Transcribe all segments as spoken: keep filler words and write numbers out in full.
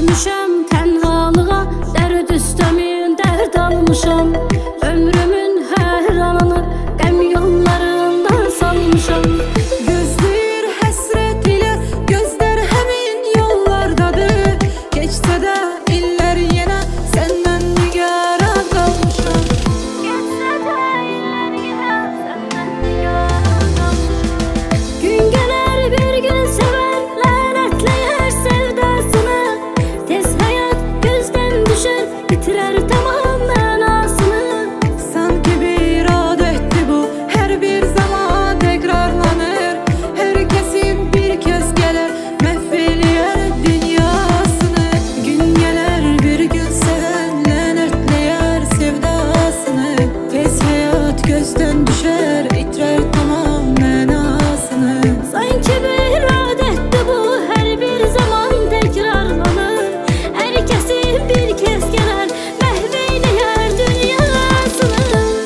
düşmüşəm tənhalığa, dərd üstəmin dərd almışam. Ömrümün hər anını qəm yollarından salmışam. Gözləyir həsrət ilə, gözlər həmin yollardadır. Keçsə də illər yenə səndən nigara qalmışam. Keçsə də illər yenə səndən nigara qalmışam. Gün gələr bir gün sevər, lənətləyər sevdasını. Tez həyat gözdən düşər, bitirər tamam mənasını. Sanki bir adətdir bu, hər bir zaman təkrarlanır. Hər kəsin bir kəs gələr, məhv eləyər dünyasını. Gün gələr bir gün sevən, lənətləyər sevdasını. Tez həyat gözdən düşər, itirər tamam mənasını. Sanki bir adətdir bu, hər bir zaman təkrarlanır. Hər kəsin bir kəs gələr, məhv eləyər dünyasını.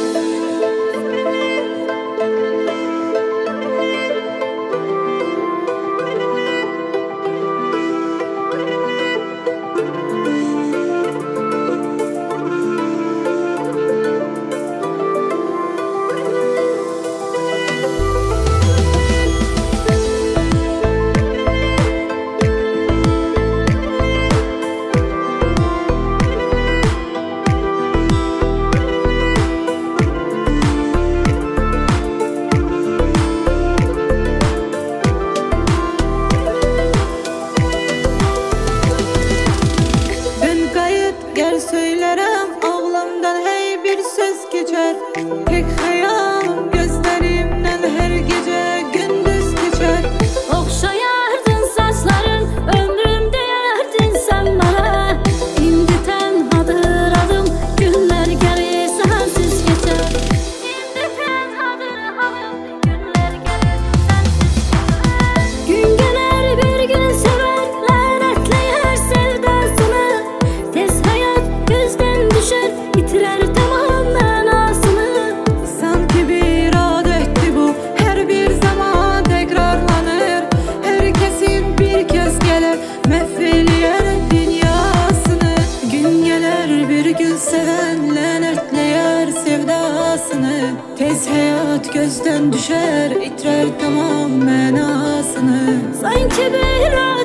Ben qayıt gəl söylərəm, ağlamdan hey bir söz keçər. Tek xəyalım gözlərimdən hər gecə gündüz keçər. Oxşayardın saçların, ömrüm deyərdin sən mənə. İndi tənhadır adım, günlər gəlir sənsiz keçər. İndi tənhadır adım, günlər gəlir sənsiz keçər. Gün gələr bir gün sevər, lənətləyər sevdasını. Tez həyat gözdən düşər, itirər tamam mənasını. Sanki bir adətdir bu, hər bir zaman təkrarlanır. Hər kəsin bir kəs gələr, məhv eləyər dünyasını. Gün gələr bir gün sevən, lənətləyər sevdasını. Tez həyat gözdən düşər, itirər tamam mənasını. Sanki bir